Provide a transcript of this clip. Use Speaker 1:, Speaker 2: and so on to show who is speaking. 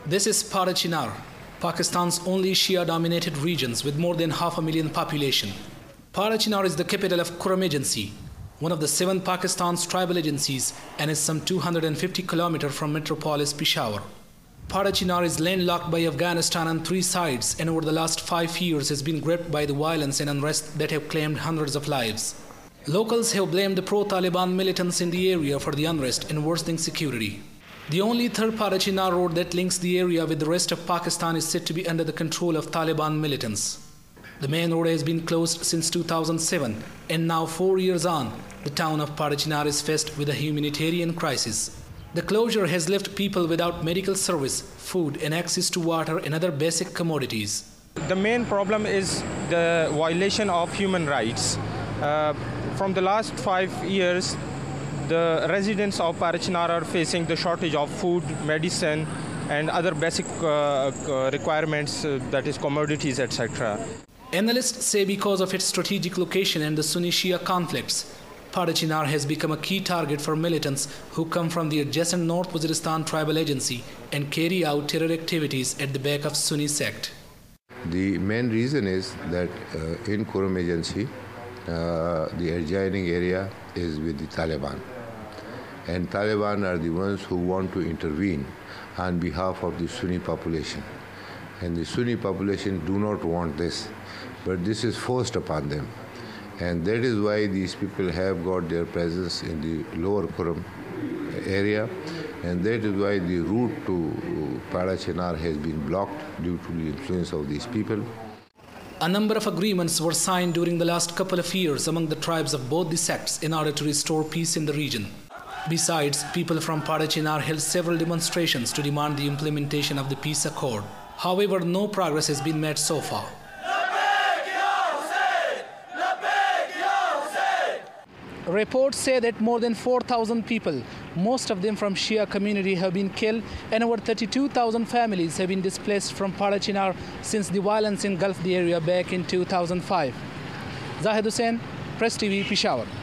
Speaker 1: This is Parachinar, Pakistan's only Shia-dominated regions with more than 500,000 population. Parachinar is the capital of Kurram Agency, one of the 7 Pakistan's tribal agencies, and is some 250 kilometers from metropolis Peshawar. Parachinar is landlocked by Afghanistan on 3 sides and over the last 5 years has been gripped by the violence and unrest that have claimed hundreds of lives. Locals have blamed the pro-Taliban militants in the area for the unrest and worsening security. The only third Parachinar road that links the area with the rest of Pakistan is said to be under the control of Taliban militants. The main road has been closed since 2007, and now 4 years on, the town of Parachinar is faced with a humanitarian crisis. The closure has left people without medical service, food, and access to water and other basic commodities.
Speaker 2: The main problem is the violation of human rights. From the last 5 years, the residents of Parachinar are facing the shortage of food, medicine, and other basic requirements, that is commodities, etc.
Speaker 1: Analysts say because of its strategic location and the Sunni-Shia conflicts, Parachinar has become a key target for militants who come from the adjacent North Waziristan tribal agency and carry out terror activities at the back of Sunni sect.
Speaker 3: The main reason is that in Kurram Agency, the adjoining area is with the Taliban. And Taliban are the ones who want to intervene on behalf of the Sunni population. And the Sunni population do not want this, but this is forced upon them. And that is why these people have got their presence in the lower Kurram area, and that is why the route to Parachinar has been blocked due to the influence of these people.
Speaker 1: A number of agreements were signed during the last couple of years among the tribes of both the sects in order to restore peace in the region. Besides, people from Parachinar held several demonstrations to demand the implementation of the peace accord. However, no progress has been made so far. Reports say that more than 4,000 people, most of them from Shia community, have been killed, and over 32,000 families have been displaced from Parachinar since the violence engulfed the area back in 2005. Zahid Hussain, Press TV, Peshawar.